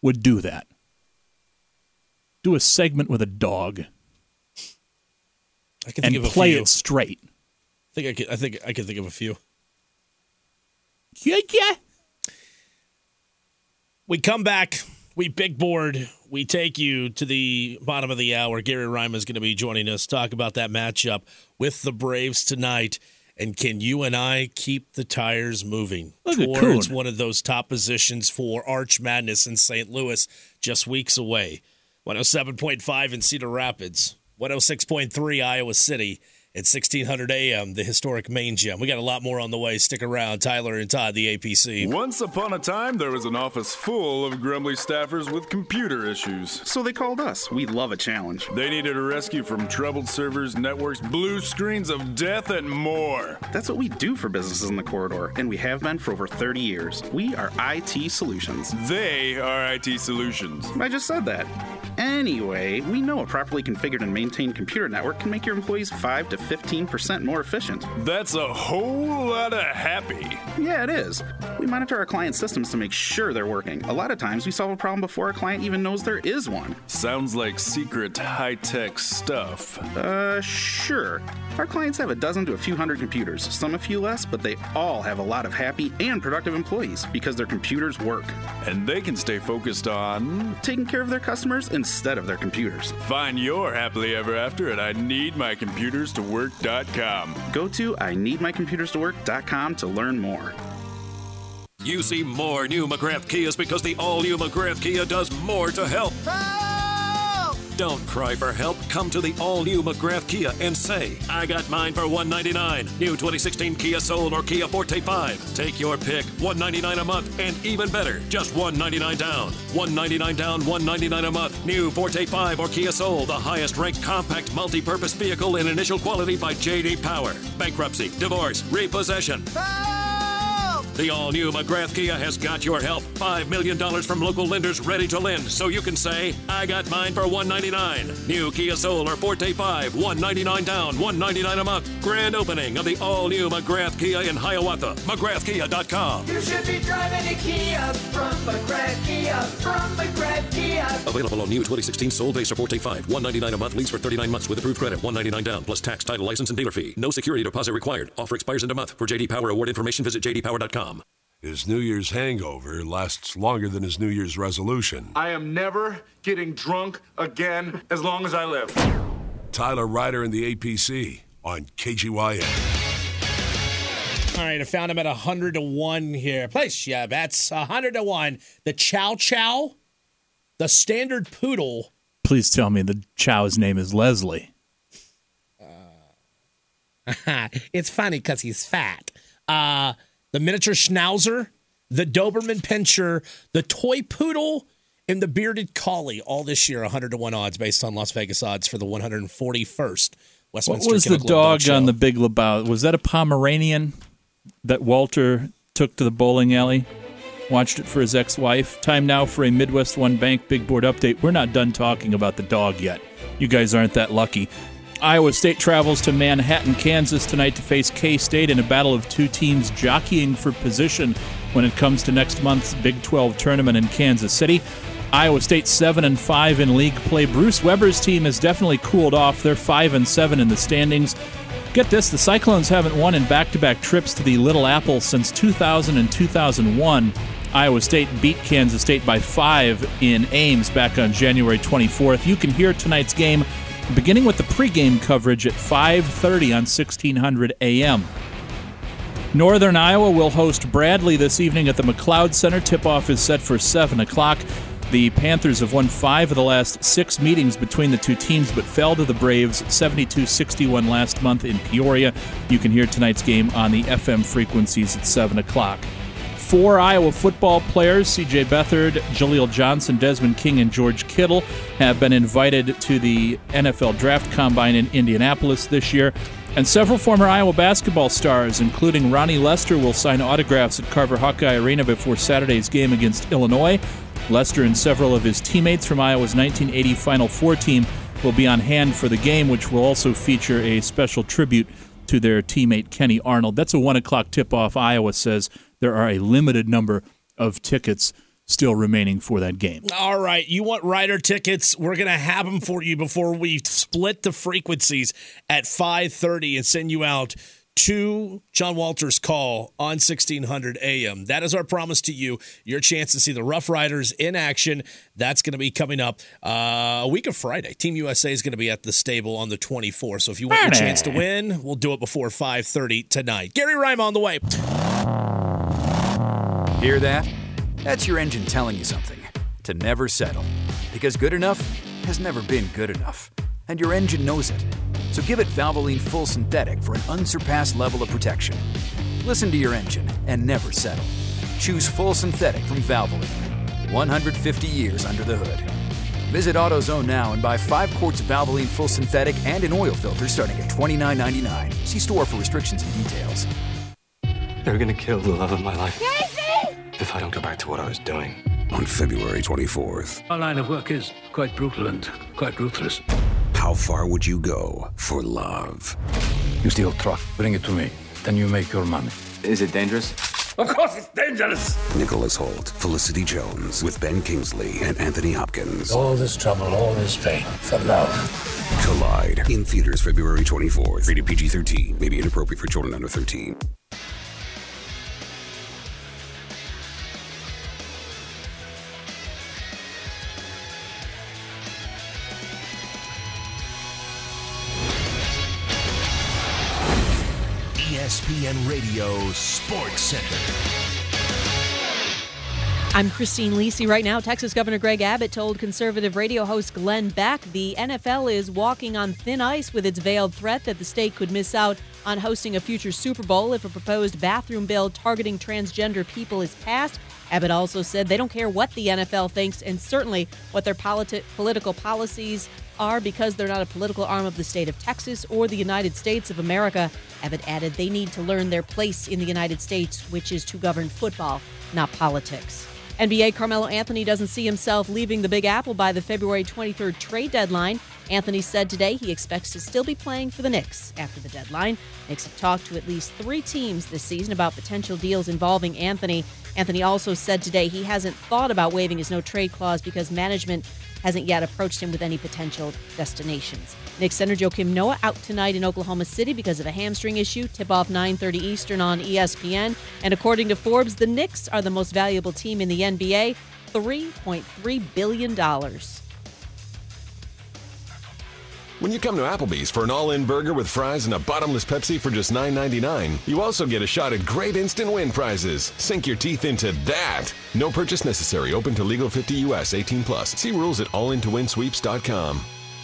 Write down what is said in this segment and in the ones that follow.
would do that. Do a segment with a dog. I can think of a play few. it straight. I think I can think of a few. Yeah. We come back. We big board. We take you to the bottom of the hour. Gary Ryman is going to be joining us, talk about that matchup with the Braves tonight. And can you and I keep the tires moving towards one of those top positions for Arch Madness in St. Louis, just weeks away? 107.5 in Cedar Rapids, 106.3 Iowa City, at 1600 AM, the historic Main Gym. We got a lot more on the way. Stick around. Tyler and Todd, the APC. Once upon a time, there was an office full of grumbly staffers with computer issues. So they called us. We love a challenge. They needed a rescue from troubled servers, networks, blue screens of death, and more. That's what we do for businesses in the corridor, and we have been for over 30 years. We are IT Solutions. They are IT Solutions. I just said that. Anyway, we know a properly configured and maintained computer network can make your employees 5 to 15% more efficient. That's a whole lot of happy. Yeah, it is. We monitor our client systems to make sure they're working. A lot of times, we solve a problem before our client even knows there is one. Sounds like secret high-tech stuff. Sure. Our clients have a dozen to a few hundred computers, some a few less, but they all have a lot of happy and productive employees because their computers work. And they can stay focused on taking care of their customers instead of their computers. Find your happily ever after at IneedMyComputersToWork.com. Go to IneedMyComputersToWork.com to learn more. You see more new McGrath Kias because the all-new McGrath Kia does more to help. Don't cry for help. Come to the all-new McGrath Kia and say, I got mine for $199. New 2016 Kia Soul or Kia Forte 5. Take your pick. $199 a month, and even better, just $199 down. $199 down, $199 a month. New Forte 5 or Kia Soul, the highest-ranked compact multi-purpose vehicle in initial quality by J.D. Power. Bankruptcy, divorce, repossession. The all-new McGrath Kia has got your help. $5 million from local lenders ready to lend, so you can say, I got mine for $199. New Kia Soul or Forte 5, $199 down, $199 a month. Grand opening of the all-new McGrath Kia in Hiawatha. McGrathKia.com. You should be driving a Kia from McGrath Kia, from McGrath Kia. Available on new 2016 Soul Base or Forte 5. $199 a month, lease for 39 months with approved credit. $199 down, plus tax, title, license, and dealer fee. No security deposit required. Offer expires in a month. For J.D. Power award information, visit jdpower.com. His New Year's hangover lasts longer than his New Year's resolution. I am never getting drunk again as long as I live. Tyler Ryder and the APC on KGYN. All right, I found him at 100 to 1 here. Place, yeah, that's 100 to 1. The Chow Chow, the standard poodle. Please tell me the Chow's name is Leslie. It's funny because he's fat. The miniature Schnauzer, the Doberman Pinscher, the toy poodle, and the bearded collie. All this year, 100 to 1 odds based on Las Vegas odds for the 141st Westminster. What was the dog on the Big Lebowski? Was that a Pomeranian that Walter took to the bowling alley? Watched it for his ex-wife. Time now for a Midwest One Bank Big Board update. We're not done talking about the dog yet. You guys aren't that lucky. Iowa State travels to Manhattan, Kansas tonight to face K-State in a battle of two teams jockeying for position when it comes to next month's Big 12 tournament in Kansas City. Iowa State 7-5 in league play. Bruce Weber's team has definitely cooled off. They're 5-7 in the standings. Get this, the Cyclones haven't won in back-to-back trips to the Little Apple since 2000 and 2001. Iowa State beat Kansas State by 5 in Ames back on January 24th. You can hear tonight's game beginning with the pregame coverage at 5:30 on 1600 AM. Northern Iowa will host Bradley this evening at the McLeod Center. Tip-off is set for 7 o'clock. The Panthers have won 5 of the last 6 meetings between the two teams, but fell to the Braves 72-61 last month in Peoria. You can hear tonight's game on the FM frequencies at 7 o'clock. 4 Iowa football players, C.J. Beathard, Jaleel Johnson, Desmond King, and George Kittle, have been invited to the NFL Draft Combine in Indianapolis this year. And several former Iowa basketball stars, including Ronnie Lester, will sign autographs at Carver Hawkeye Arena before Saturday's game against Illinois. Lester and several of his teammates from Iowa's 1980 Final Four team will be on hand for the game, which will also feature a special tribute to their teammate Kenny Arnold. That's a 1 o'clock tip-off. Iowa says there are a limited number of tickets still remaining for that game. All right, you want rider tickets? We're going to have them for you before we split the frequencies at 5:30 and send you out to John Walters' call on 1600 AM. That is our promise to you. Your chance to see the Rough Riders in action. That's going to be coming up a week of Friday. Team USA is going to be at the stable on the 24th. So if you want your chance to win, we'll do it before 5:30 tonight. Gary Rima on the way. Hear that? That's your engine telling you something. To never settle. Because good enough has never been good enough. And your engine knows it. So give it Valvoline Full Synthetic for an unsurpassed level of protection. Listen to your engine and never settle. Choose Full Synthetic from Valvoline. 150 years under the hood. Visit AutoZone now and buy 5 quarts of Valvoline Full Synthetic and an oil filter starting at $29.99. See store for restrictions and details. They're gonna kill the love of my life. Casey! If I don't go back to what I was doing. On February 24th. Our line of work is quite brutal and quite ruthless. How far would you go for love? You steal truck, bring it to me. Then you make your money. Is it dangerous? Of course it's dangerous! Nicholas Hoult, Felicity Jones, with Ben Kingsley and Anthony Hopkins. All this trouble, all this pain, for love. Collide. In theaters February 24th. Rated PG-13. May be inappropriate for children under 13. ESPN Radio Sports Center. I'm Christine Lisi. Right now, Texas Governor Greg Abbott told conservative radio host Glenn Beck the NFL is walking on thin ice with its veiled threat that the state could miss out on hosting a future Super Bowl if a proposed bathroom bill targeting transgender people is passed. Abbott also said they don't care what the NFL thinks and certainly what their political policies are because they're not a political arm of the state of Texas or the United States of America. Abbott added they need to learn their place in the United States, which is to govern football, not politics. NBA Carmelo Anthony doesn't see himself leaving the Big Apple by the February 23rd trade deadline. Anthony said today he expects to still be playing for the Knicks after the deadline. Knicks have talked to at least 3 teams this season about potential deals involving Anthony. Anthony also said today he hasn't thought about waiving his no-trade clause because management hasn't yet approached him with any potential destinations. Knicks center Joakim Noah out tonight in Oklahoma City because of a hamstring issue. Tip-off 9:30 Eastern on ESPN. And according to Forbes, the Knicks are the most valuable team in the NBA, $3.3 billion. When you come to Applebee's for an all-in burger with fries and a bottomless Pepsi for just $9.99, you also get a shot at great instant win prizes. Sink your teeth into that. No purchase necessary. Open to legal 50 U.S. 18 plus. See rules at allintowinsweeps.com.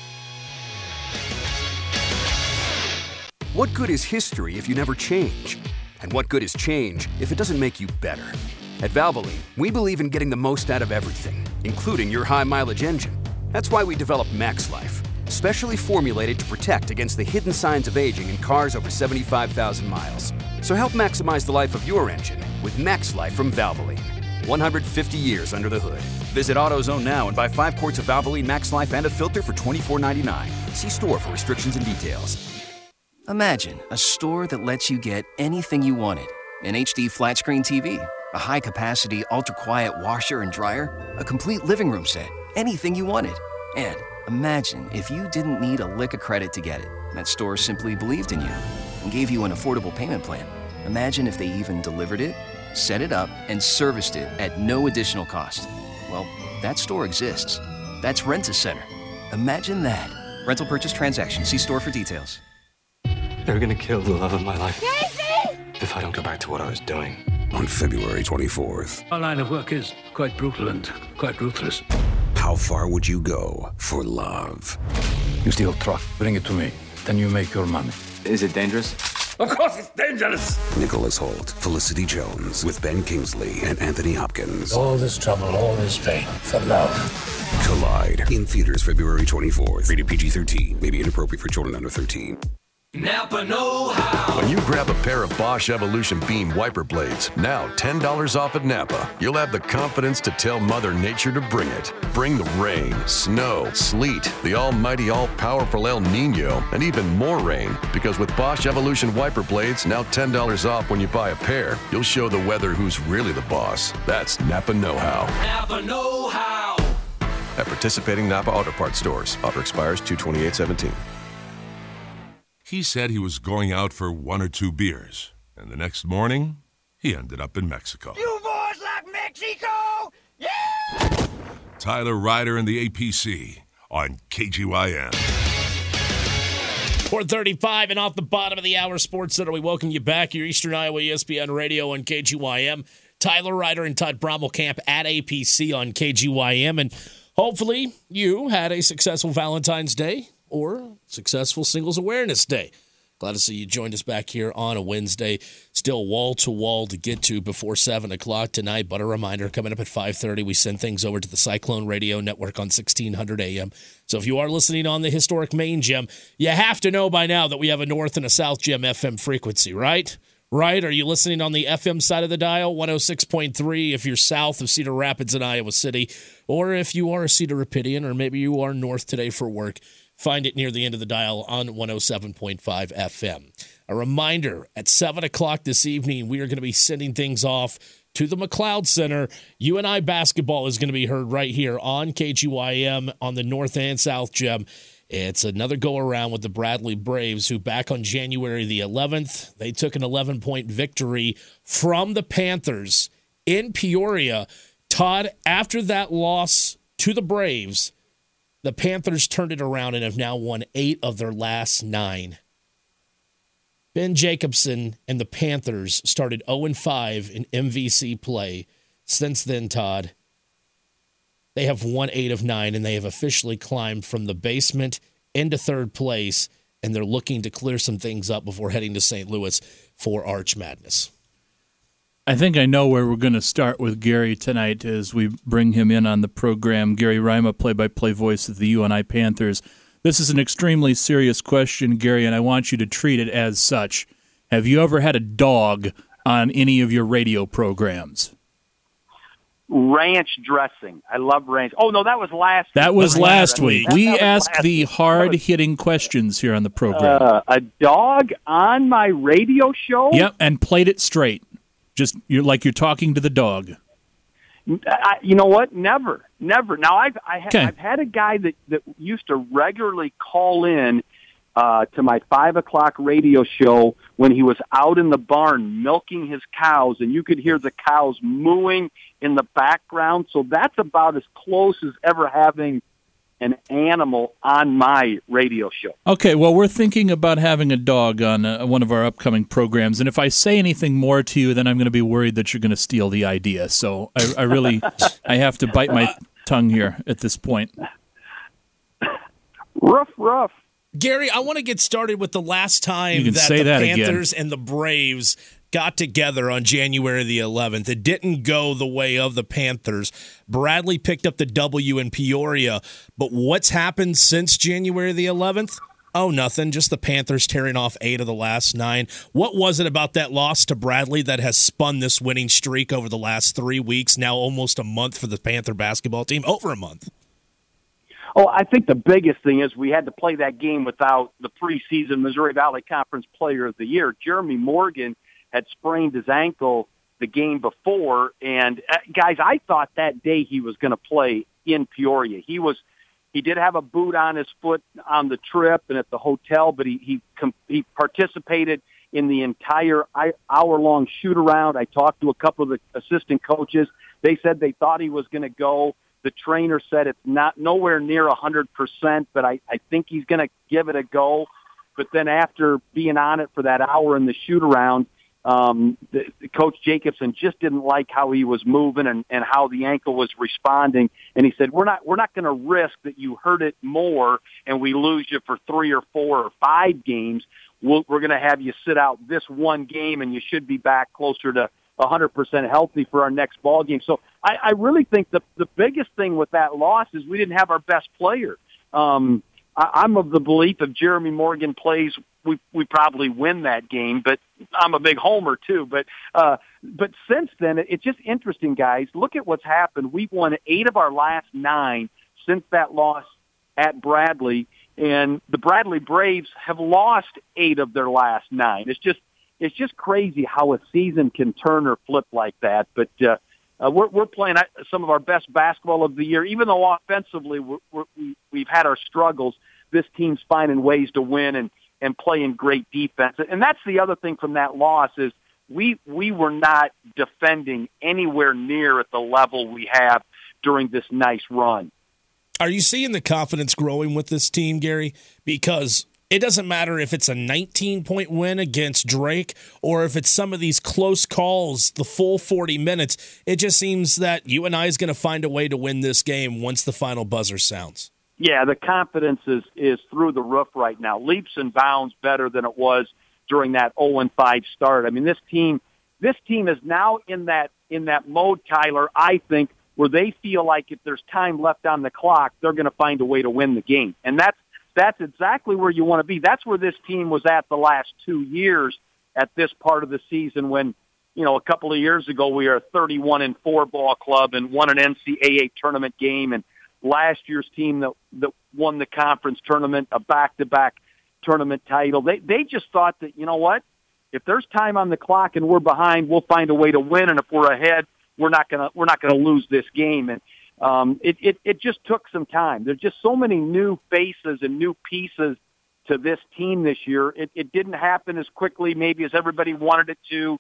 What good is history if you never change? And what good is change if it doesn't make you better? At Valvoline, we believe in getting the most out of everything, including your high-mileage engine. That's why we developed MaxLife, specially formulated to protect against the hidden signs of aging in cars over 75,000 miles. So help maximize the life of your engine with MaxLife from Valvoline. 150 years under the hood. Visit AutoZone now and buy 5 quarts of Valvoline MaxLife and a filter for $24.99. See store for restrictions and details. Imagine a store that lets you get anything you wanted. An HD flat-screen TV, a high-capacity, ultra-quiet washer and dryer, a complete living room set, anything you wanted. And imagine if you didn't need a lick of credit to get it. That store simply believed in you and gave you an affordable payment plan. Imagine if they even delivered it, set it up, and serviced it at no additional cost. Well, that store exists. That's Rent-A-Center. Imagine that. Rental purchase transaction. See store for details. They're gonna kill the love of my life. Casey! If I don't go back to what I was doing. On February 24th. Our line of work is quite brutal and quite ruthless. How far would you go for love? You steal truck, bring it to me. Then you make your money. Is it dangerous? Of course it's dangerous! Nicholas Hoult, Felicity Jones, with Ben Kingsley and Anthony Hopkins. All this trouble, all this pain, for love. Collide. In theaters February 24th. Rated PG-13. May be inappropriate for children under 13. Napa know-how. When you grab a pair of Bosch Evolution Beam wiper blades, now $10 off at Napa, you'll have the confidence to tell Mother Nature to bring it. Bring the rain, snow, sleet, the almighty all-powerful El Nino, and even more rain. Because with Bosch Evolution wiper blades, now $10 off when you buy a pair, you'll show the weather who's really the boss. That's Napa know-how. Napa know-how. At participating Napa Auto Parts stores. Offer expires 2/28/17. He said he was going out for 1 or 2 beers, and the next morning, he ended up in Mexico. You boys like Mexico? Yeah! Tyler Ryder and the APC on KGYM. 4:35 and off the bottom of the hour, Sports Center. We welcome you back. Your Eastern Iowa ESPN Radio on KGYM. Tyler Ryder and Todd Brommelkamp at APC on KGYM. And hopefully you had a successful Valentine's Day or successful Singles Awareness Day. Glad to see you joined us back here on a Wednesday. Still wall-to-wall to get to before 7 o'clock tonight. But a reminder, coming up at 5:30, we send things over to the Cyclone Radio Network on 1600 AM. So if you are listening on the historic main gem, you have to know by now that we have a North and a South Gem FM frequency, right? Right? Are you listening on the FM side of the dial? 106.3 if you're south of Cedar Rapids in Iowa City. Or if you are a Cedar Rapidian, or maybe you are north today for work, find it near the end of the dial on 107.5 FM. A reminder, at 7 o'clock this evening, we are going to be sending things off to the McLeod Center. UNI basketball is going to be heard right here on KGYM on the North and South Gem. It's another go-around with the Bradley Braves, who back on January the 11th, they took an 11-point victory from the Panthers in Peoria. Todd, after that loss to the Braves, the Panthers turned it around and have now won 8 of their last 9. Ben Jacobson and the Panthers started 0-5 in MVC play. Since then, Todd, they have won 8 of 9, and they have officially climbed from the basement into third place, and they're looking to clear some things up before heading to St. Louis for Arch Madness. I think I know where we're going to start with Gary tonight as we bring him in on the program. Gary Rima, play-by-play voice of the UNI Panthers. This is an extremely serious question, Gary, and I want you to treat it as such. Have you ever had a dog on any of your radio programs? Ranch dressing. I love ranch. Oh, no, that was last week. That was last week. We ask the hard-hitting questions here on the program. A dog on my radio show? Yep, and played it straight. Just you're talking to the dog. You know what? Never. Now I've had a guy that used to regularly call in to my 5 o'clock radio show when he was out in the barn milking his cows, and you could hear the cows mooing in the background. So that's about as close as ever having an animal on my radio show. Okay, well, we're thinking about having a dog on one of our upcoming programs, and if I say anything more to you, then I'm going to be worried that you're going to steal the idea. So I really I have to bite my tongue here at this point. Rough. Gary, I want to get started with the last time that the that Panthers again. and the Braves got together on January the 11th. It didn't go the way of the Panthers. Bradley picked up the W in Peoria. But what's happened since January the 11th? Oh, nothing. Just the Panthers tearing off 8 of the last 9. What was it about that loss to Bradley that has spun this winning streak over the last 3 weeks, now almost a month for the Panther basketball team? Over a month. Oh, I think the biggest thing is we had to play that game without the preseason Missouri Valley Conference Player of the Year. Jeremy Morgan had sprained his ankle the game before, and guys, I thought that day he was going to play in Peoria. He did have a boot on his foot on the trip and at the hotel, but he participated in the entire hour-long shoot-around. I talked to a couple of the assistant coaches. They said they thought he was going to go. The trainer said it's not nowhere near 100%, but I think he's going to give it a go. But then after being on it for that hour in the shoot-around, Coach Jacobson just didn't like how he was moving and how the ankle was responding. And he said, we're not going to risk that you hurt it more and we lose you for 3 or 4 or 5 games. We're going to have you sit out this one game, and you should be back closer to 100% healthy for our next ball game. So I really think the biggest thing with that loss is we didn't have our best player. I'm of the belief if Jeremy Morgan plays we probably win that game. But I'm a big homer too. But since then, it's just interesting, guys. Look at what's happened. We've won 8 of our last 9 since that loss at Bradley, and the Bradley Braves have lost 8 of their last 9. It's just crazy how a season can turn or flip like that. But we're playing some of our best basketball of the year, even though offensively we've had our struggles. This team's finding ways to win and playing great defense. And that's the other thing from that loss is we were not defending anywhere near at the level we have during this nice run. Are you seeing the confidence growing with this team, Gary? Because it doesn't matter if it's a 19-point win against Drake or if it's some of these close calls, the full 40 minutes. It just seems that UNI is going to find a way to win this game once the final buzzer sounds. Yeah, the confidence is through the roof right now. Leaps and bounds better than it was during that 0-5 start. I mean, this team is now in that mode, Tyler, I think, where they feel like if there's time left on the clock, they're going to find a way to win the game. And that's exactly where you want to be. That's where this team was at the last 2 years at this part of the season when, a couple of years ago we were a 31-4 ball club and won an NCAA tournament game, and last year's team that won the conference tournament, a back-to-back tournament title. They just thought that, you know what, if there's time on the clock and we're behind, we'll find a way to win, and if we're ahead, we're not gonna lose this game. And it just took some time. There's just so many new faces and new pieces to this team this year. It didn't happen as quickly maybe as everybody wanted it to.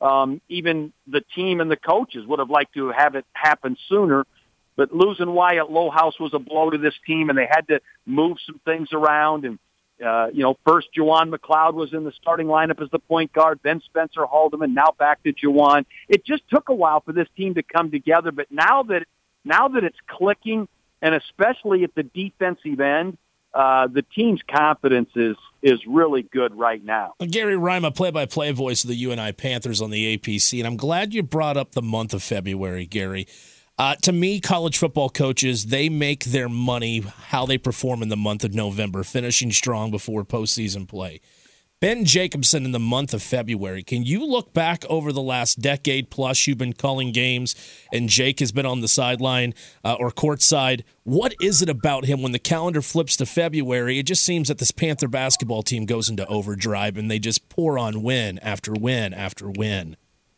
Even the team and the coaches would have liked to have it happen sooner. But losing Wyatt Lohaus was a blow to this team, and they had to move some things around. And first Juwan McLeod was in the starting lineup as the point guard, then Spencer Haldeman, now back to Juwan. It just took a while for this team to come together, but now that it's clicking, and especially at the defensive end, the team's confidence is really good right now. Gary Rima, play-by-play voice of the UNI Panthers on the APC, and I'm glad you brought up the month of February, Gary. To me, college football coaches, they make their money how they perform in the month of November, finishing strong before postseason play. Ben Jacobson in the month of February, can you look back over the last decade plus you've been calling games and Jake has been on the sideline or courtside? What is it about him when the calendar flips to February? It just seems that this Panther basketball team goes into overdrive and they just pour on win after win after win.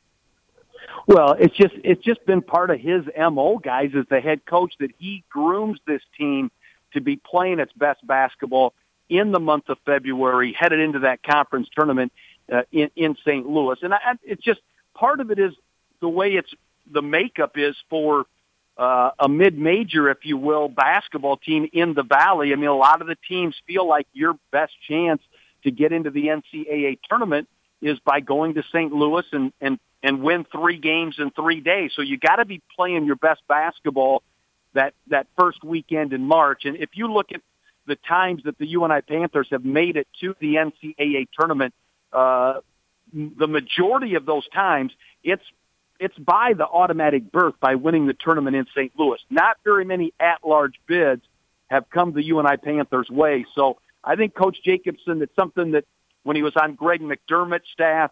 Well, it's just been part of his MO, guys, as the head coach, that he grooms this team to be playing its best basketball in the month of February, headed into that conference tournament in St. Louis. And it's just part of it is the way the makeup is for a mid-major, if you will, basketball team in the Valley. I mean, a lot of the teams feel like your best chance to get into the NCAA tournament is by going to St. Louis and win 3 games in 3 days. So you got to be playing your best basketball that first weekend in March. And if you look at the times that the UNI Panthers have made it to the NCAA tournament, the majority of those times, it's by the automatic berth by winning the tournament in St. Louis. Not very many at-large bids have come the UNI Panthers' way. So I think Coach Jacobson, it's something that when he was on Greg McDermott's staff,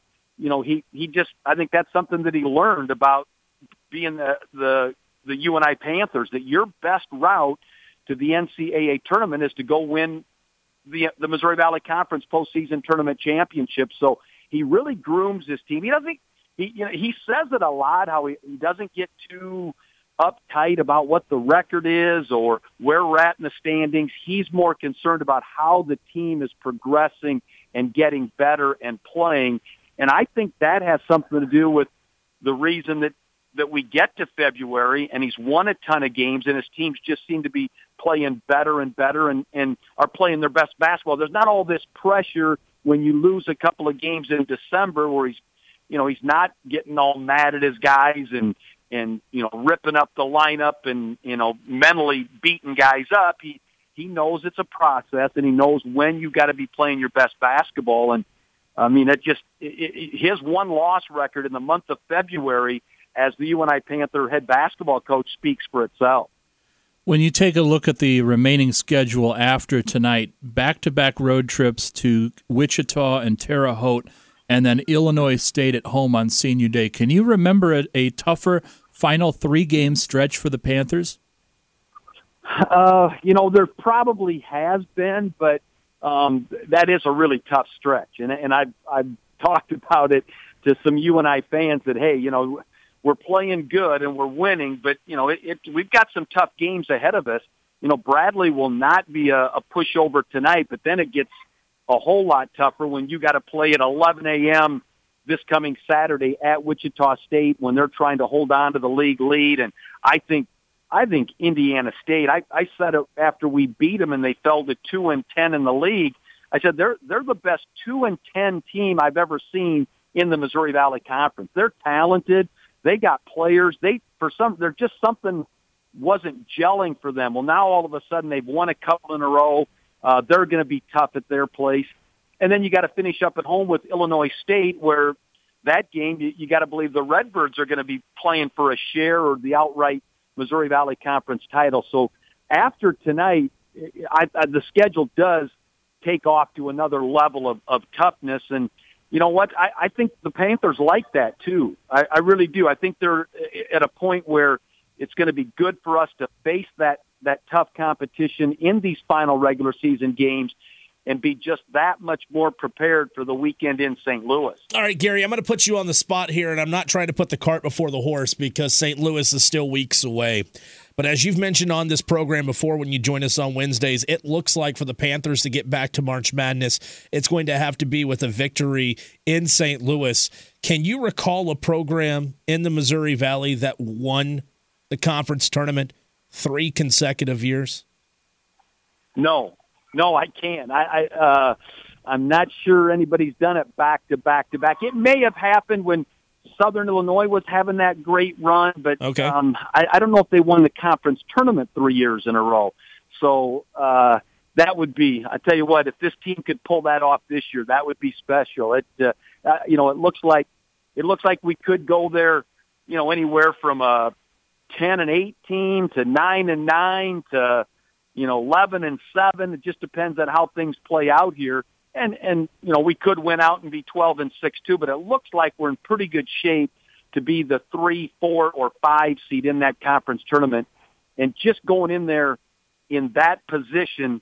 I think that's something that he learned about being the UNI Panthers, that your best route to the NCAA tournament is to go win the Missouri Valley Conference postseason tournament championship. So he really grooms his team. He says it a lot, how he doesn't get too uptight about what the record is or where we're at in the standings. He's more concerned about how the team is progressing and getting better and playing. And I think that has something to do with the reason that we get to February and he's won a ton of games and his teams just seem to be playing better and better and are playing their best basketball. There's not all this pressure when you lose a couple of games in December where he's not getting all mad at his guys and ripping up the lineup and, mentally beating guys up. He knows it's a process and he knows when you got to be playing your best basketball. And I mean, his one-loss record in the month of February as the UNI Panther head basketball coach speaks for itself. When you take a look at the remaining schedule after tonight, back-to-back road trips to Wichita and Terre Haute, and then Illinois State at home on Senior Day. Can you remember a tougher final 3-game stretch for the Panthers? There probably has been, but that is a really tough stretch. And I've talked about it to some UNI fans that, hey, we're playing good and we're winning, but, we've got some tough games ahead of us. Bradley will not be a pushover tonight, but then it gets a whole lot tougher when you got to play at 11 a.m. this coming Saturday at Wichita State when they're trying to hold on to the league lead. And I think Indiana State, I said it after we beat them and they fell to 2-10 in the league. I said they're the best 2-10 team I've ever seen in the Missouri Valley Conference. They're talented. They got players. They're just something wasn't gelling for them. Well, now all of a sudden they've won a couple in a row. They're going to be tough at their place. And then you got to finish up at home with Illinois State, where that game, you got to believe the Redbirds are going to be playing for a share or the outright Missouri Valley Conference title. So after tonight, the schedule does take off to another level of toughness. And you know what? I think the Panthers like that too. I really do. I think they're at a point where it's going to be good for us to face that tough competition in these final regular season games and be just that much more prepared for the weekend in St. Louis. All right, Gary, I'm going to put you on the spot here, and I'm not trying to put the cart before the horse because St. Louis is still weeks away. But as you've mentioned on this program before when you join us on Wednesdays, it looks like for the Panthers to get back to March Madness, it's going to have to be with a victory in St. Louis. Can you recall a program in the Missouri Valley that won the conference tournament 3 consecutive years? No, I can't. I'm not sure anybody's done it back to back to back. It may have happened when Southern Illinois was having that great run, but okay. I don't know if they won the conference tournament 3 years in a row. So that would be, I tell you what, if this team could pull that off this year, that would be special. It looks like we could go there, anywhere from a 10-8 team to 9-9 to 11-7. It just depends on how things play out here. And we could win out and be 12-6 too, but it looks like we're in pretty good shape to be the 3, 4, or 5 seed in that conference tournament. And just going in there in that position,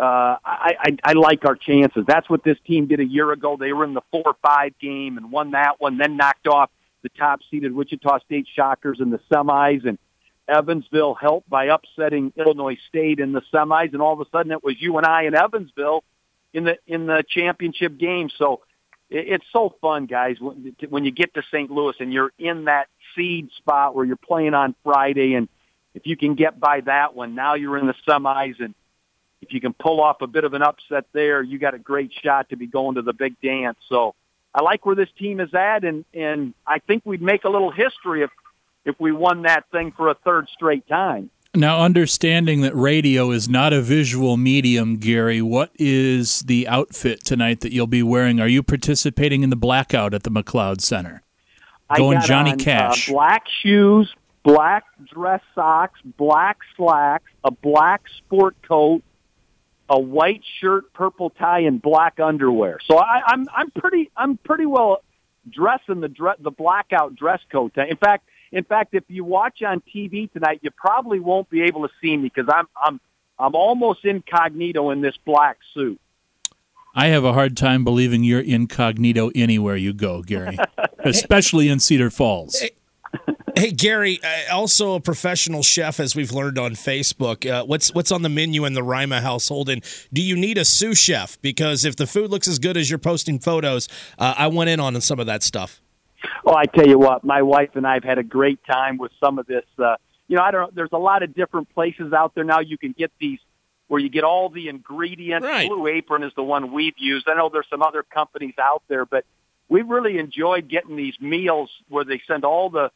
I like our chances. That's what this team did a year ago. They were in the 4-5 game and won that one, then knocked off the top-seeded Wichita State Shockers in the semis, and Evansville helped by upsetting Illinois State in the semis, and all of a sudden it was UNI and Evansville in the championship game. So it's so fun, guys, when you get to St. Louis and you're in that seed spot where you're playing on Friday, and if you can get by that one, now you're in the semis, and if you can pull off a bit of an upset there, you got a great shot to be going to the big dance. So I like where this team is at, and I think we'd make a little history if we won that thing for a third straight time. Now, understanding that radio is not a visual medium, Gary, what is the outfit tonight that you'll be wearing? Are you participating in the blackout at the McLeod Center? Going Johnny Cash. Black shoes, black dress socks, black slacks, a black sport coat, a white shirt, purple tie, and black underwear. So I'm pretty well dressed in the blackout dress code. In fact, if you watch on TV tonight, you probably won't be able to see me because I'm almost incognito in this black suit. I have a hard time believing you're incognito anywhere you go, Gary, especially in Cedar Falls. Hey, Gary, also a professional chef, as we've learned on Facebook. What's on the menu in the Rima household, and do you need a sous chef? Because if the food looks as good as you're posting photos, I went in on some of that stuff. Oh, I tell you what, my wife and I have had a great time with some of this. I don't know. There's a lot of different places out there now. You can get these where you get all the ingredients. Right. Blue Apron is the one we've used. I know there's some other companies out there, but we've really enjoyed getting these meals where they send all the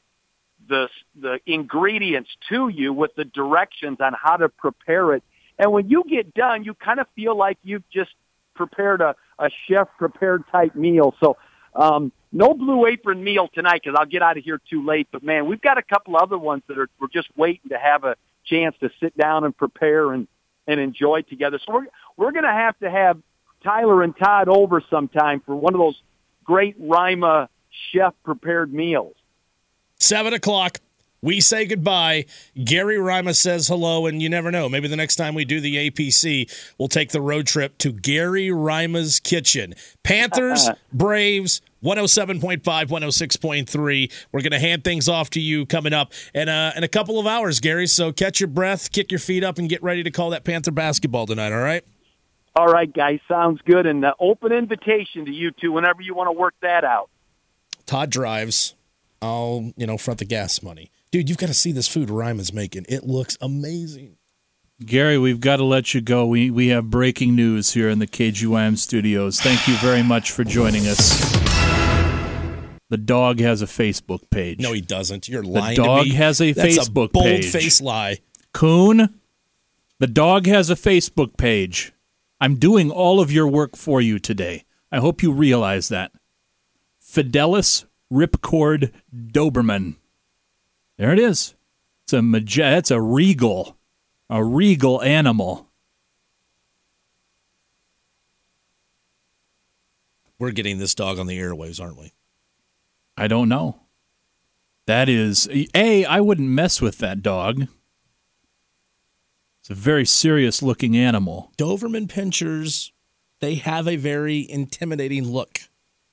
ingredients to you with the directions on how to prepare it. And when you get done, you kind of feel like you've just prepared a chef-prepared type meal. So no Blue Apron meal tonight because I'll get out of here too late. But, man, we've got a couple other ones that we're just waiting to have a chance to sit down and prepare and enjoy together. So we're going to have Tyler and Todd over sometime for one of those great Rima chef-prepared meals. 7 o'clock. We say goodbye. Gary Rima says hello, and you never know. Maybe the next time we do the APC, we'll take the road trip to Gary Rima's kitchen. Panthers, Braves, 107.5, 106.3. We're going to hand things off to you coming up in a couple of hours, Gary. So catch your breath, kick your feet up, and get ready to call that Panther basketball tonight, all right? All right, guys. Sounds good. And open invitation to you two whenever you want to work that out. Todd drives. I'll, front the gas money. Dude, you've got to see this food Rima's making. It looks amazing. Gary, we've got to let you go. We have breaking news here in the KGYM studios. Thank you very much for joining us. The dog has a Facebook page. No, he doesn't. You're lying to me. The dog has a Facebook page. That's a bold-faced lie. Coon, the dog has a Facebook page. I'm doing all of your work for you today. I hope you realize that. Fidelis Ripcord Doberman. There it is. It's a regal animal. We're getting this dog on the airwaves, aren't we? I don't know. That is, I wouldn't mess with that dog. It's a very serious-looking animal. Doberman Pinschers, they have a very intimidating look.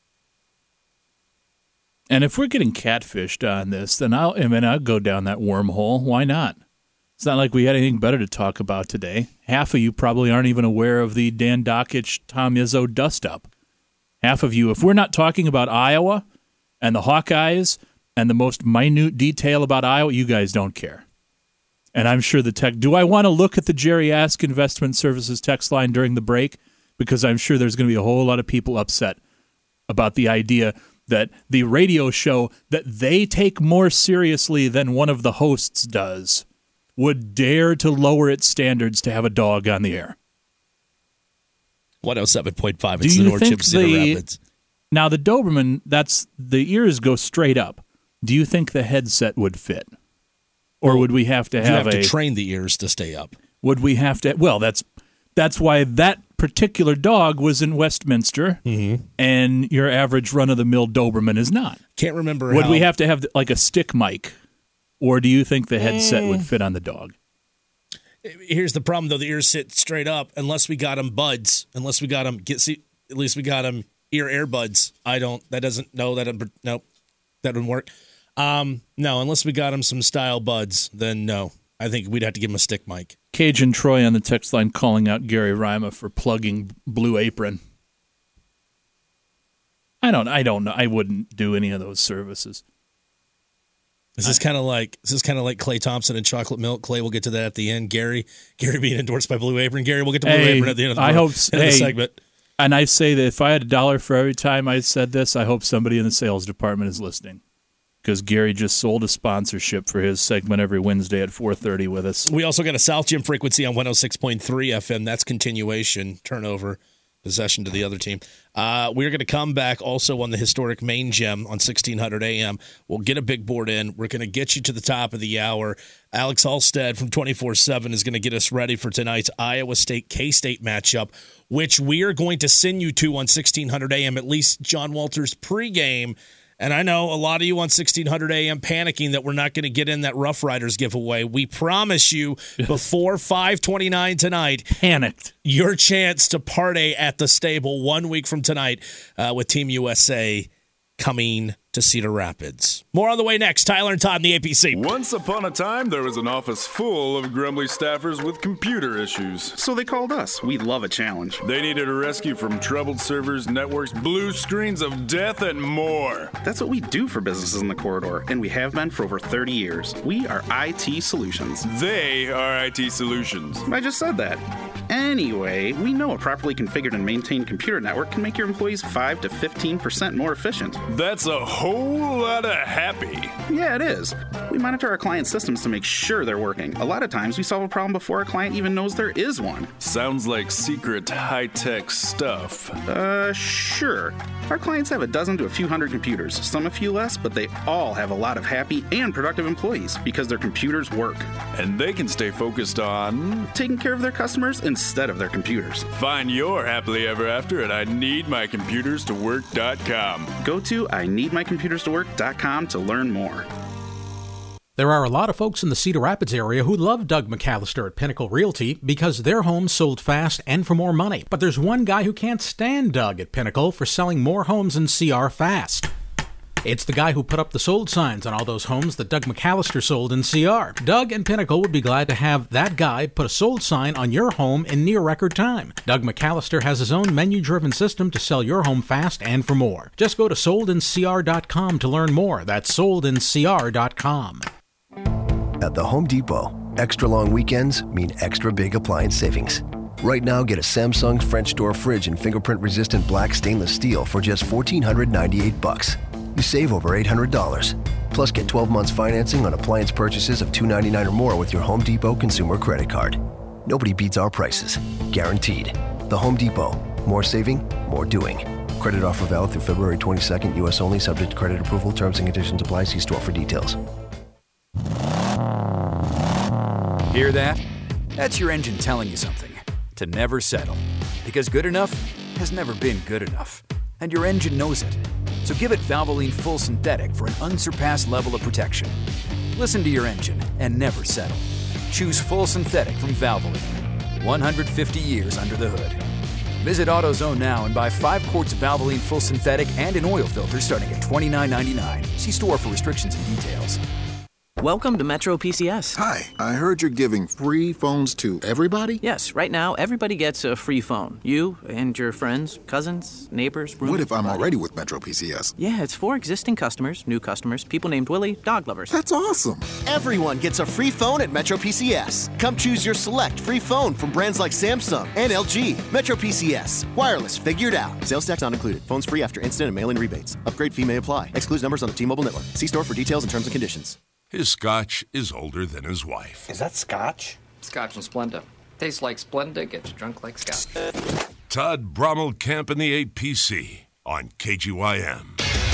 And if we're getting catfished on this, then I'll go down that wormhole. Why not? It's not like we had anything better to talk about today. Half of you probably aren't even aware of the Dan Dakich, Tom Izzo dust-up. Half of you, if we're not talking about Iowa and the Hawkeyes and the most minute detail about Iowa, you guys don't care. And I'm sure do I want to look at the Jerry Ask Investment Services text line during the break? Because I'm sure there's going to be a whole lot of people upset about the idea that the radio show that they take more seriously than one of the hosts does would dare to lower its standards to have a dog on the air. 107.5, it's the North Chip Cedar Rapids. Now, the Doberman, the ears go straight up. Do you think the headset would fit? Or would we have to have to train the ears to stay up. Would we have to? Well, that's why that particular dog was in Westminster, and your average run-of-the-mill Doberman is not. Can't remember. Would we have to have like a stick mic, or do you think the headset would fit on the dog? Here's the problem, though. The ears sit straight up unless we got them buds. Unless we got them at least we got them ear buds. Nope, that wouldn't work. No, unless we got him some style buds, then no. I think we'd have to give him a stick mic. Cajun Troy on the text line calling out Gary Rima for plugging Blue Apron. I don't know. I wouldn't do any of those services. Is this kind of like Klay Thompson and chocolate milk? Clay, we'll get to that at the end. Gary being endorsed by Blue Apron. Gary, we'll get to Blue Apron at the end of the segment. And I say that if I had $1 for every time I said this, I hope somebody in the sales department is listening. Because Gary just sold a sponsorship for his segment every Wednesday at 4:30 with us. We also got a South Gym frequency on 106.3 FM. That's continuation, turnover, possession to the other team. We're going to come back also on the historic Main Gym on 1600 AM. We'll get a big board in. We're going to get you to the top of the hour. Alex Halstead from 24/7 is going to get us ready for tonight's Iowa State K-State matchup, which we are going to send you to on 1600 AM, at least John Walters pregame. And I know a lot of you on 1600 AM panicking that we're not going to get in that Rough Riders giveaway. We promise you before 5:29 tonight, panicked, your chance to party at the stable 1 week from tonight with Team USA coming to Cedar Rapids. More on the way next. Tyler and Todd in the APC. Once upon a time, there was an office full of grumbly staffers with computer issues. So they called us. We love a challenge. They needed a rescue from troubled servers, networks, blue screens of death, and more. That's what we do for businesses in the corridor, and we have been for over 30 years. We are IT Solutions. They are IT Solutions. I just said that. Anyway, we know a properly configured and maintained computer network can make your employees 5 to 15% more efficient. That's a whole lot of happy. Yeah, it is. We monitor our client systems to make sure they're working. A lot of times, we solve a problem before our client even knows there is one. Sounds like secret high-tech stuff. Sure. Our clients have a dozen to a few hundred computers, some a few less, but they all have a lot of happy and productive employees because their computers work. And they can stay focused on taking care of their customers instead of their computers. Find your happily ever after at IneedMyComputersToWork.com. Go to IneedMyComputersToWork.com to learn more. There are a lot of folks in the Cedar Rapids area who love Doug McAllister at Pinnacle Realty because their homes sold fast and for more money. But there's one guy who can't stand Doug at Pinnacle for selling more homes in CR fast. It's the guy who put up the sold signs on all those homes that Doug McAllister sold in CR. Doug and Pinnacle would be glad to have that guy put a sold sign on your home in near record time. Doug McAllister has his own menu-driven system to sell your home fast and for more. Just go to soldincr.com to learn more. That's soldincr.com. At the Home Depot, extra long weekends mean extra big appliance savings. Right now, get a Samsung French door fridge in fingerprint-resistant black stainless steel for just $1,498. You save over $800. Plus, get 12 months financing on appliance purchases of $299 or more with your Home Depot consumer credit card. Nobody beats our prices. Guaranteed. The Home Depot. More saving, more doing. Credit offer valid through February 22nd. U.S. only. Subject to credit approval. Terms and conditions apply. See store for details. Hear that? That's your engine telling you something. To never settle. Because good enough has never been good enough. And your engine knows it. So give it Valvoline Full Synthetic for an unsurpassed level of protection. Listen to your engine and never settle. Choose Full Synthetic from Valvoline. 150 years under the hood. Visit AutoZone now and buy 5 quarts of Valvoline Full Synthetic and an oil filter starting at $29.99. See store for restrictions and details. Welcome to Metro PCS. Hi, I heard you're giving free phones to everybody? Yes, right now everybody gets a free phone. You and your friends, cousins, neighbors, roommates. What if I'm already with Metro PCS? Yeah, it's for existing customers, new customers, people named Willie, dog lovers. That's awesome. Everyone gets a free phone at Metro PCS. Come choose your select free phone from brands like Samsung and LG. Metro PCS. Wireless figured out. Sales tax not included. Phones free after instant and mail-in rebates. Upgrade fee may apply. Excludes numbers on the T-Mobile network. See store for details and terms and conditions. His scotch is older than his wife. Is that scotch? Scotch and Splenda. Tastes like Splenda, gets drunk like scotch. Todd Brommelkamp in the APC on KGYM.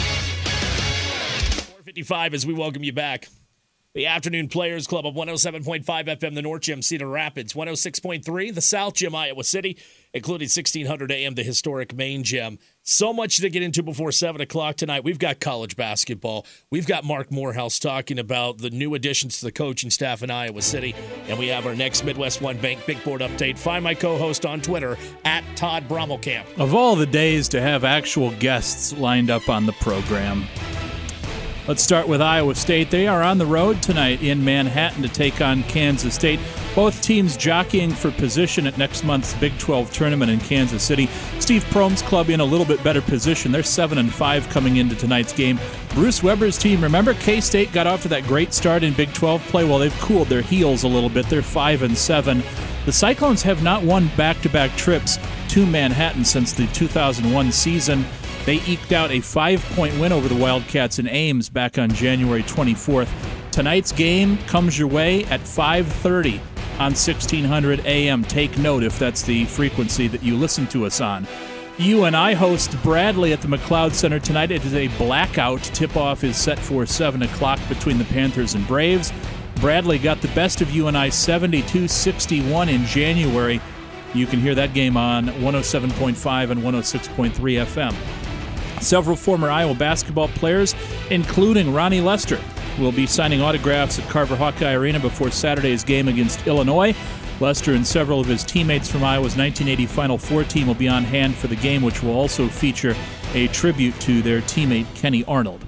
4:55 as we welcome you back. The Afternoon Players Club of 107.5 FM, the North Gym, Cedar Rapids, 106.3, the South Gym, Iowa City, including 1600 AM, the historic Main Gym. So much to get into before 7 o'clock tonight. We've got college basketball. We've got Mark Morehouse talking about the new additions to the coaching staff in Iowa City. And we have our next Midwest One Bank Big Board update. Find my co-host on Twitter, at Todd Brommelkamp. Of all the days to have actual guests lined up on the program, let's start with Iowa State. They are on the road tonight in Manhattan to take on Kansas State. Both teams jockeying for position at next month's Big 12 tournament in Kansas City. Steve Prohm's club in a little bit better position. They're 7-5 coming into tonight's game. Bruce Weber's team, remember K-State got off to that great start in Big 12 play? Well, they've cooled their heels a little bit. They're 5-7. The Cyclones have not won back-to-back trips to Manhattan since the 2001 season. They eked out a 5-point win over the Wildcats in Ames back on January 24th. Tonight's game comes your way at 5:30 on 1600 AM. Take note if that's the frequency that you listen to us on. UNI host Bradley at the McLeod Center tonight. It is a blackout. Tip-off is set for 7 o'clock between the Panthers and Braves. Bradley got the best of UNI 72-61 in January. You can hear that game on 107.5 and 106.3 FM. Several former Iowa basketball players, including Ronnie Lester, will be signing autographs at Carver Hawkeye Arena before Saturday's game against Illinois. Lester and several of his teammates from Iowa's 1980 Final Four team will be on hand for the game, which will also feature a tribute to their teammate Kenny Arnold.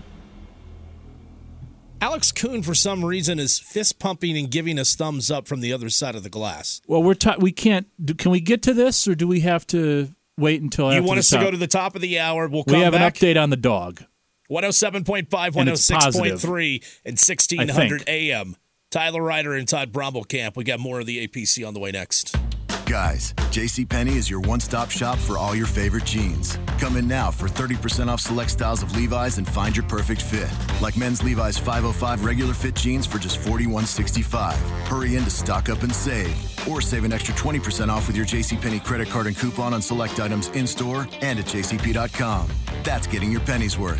Alex Kuhn, for some reason, is fist pumping and giving us thumbs up from the other side of the glass. Well, we can't. Can we get to this, or do we have to wait until after you want us to go to the top of the hour? We'll come We have back. An update on the dog. 107.5, 106.3, and 1600 AM. Tyler Ryder and Todd Brommelkamp. We got more of the APC on the way next. Guys, JCPenney is your one-stop shop for all your favorite jeans. Come in now for 30% off select styles of Levi's and find your perfect fit. Like men's Levi's 505 regular fit jeans for just $41.65. Hurry in to stock up and save. Or save an extra 20% off with your JCPenney credit card and coupon on select items in-store and at jcp.com. That's getting your pennies worth.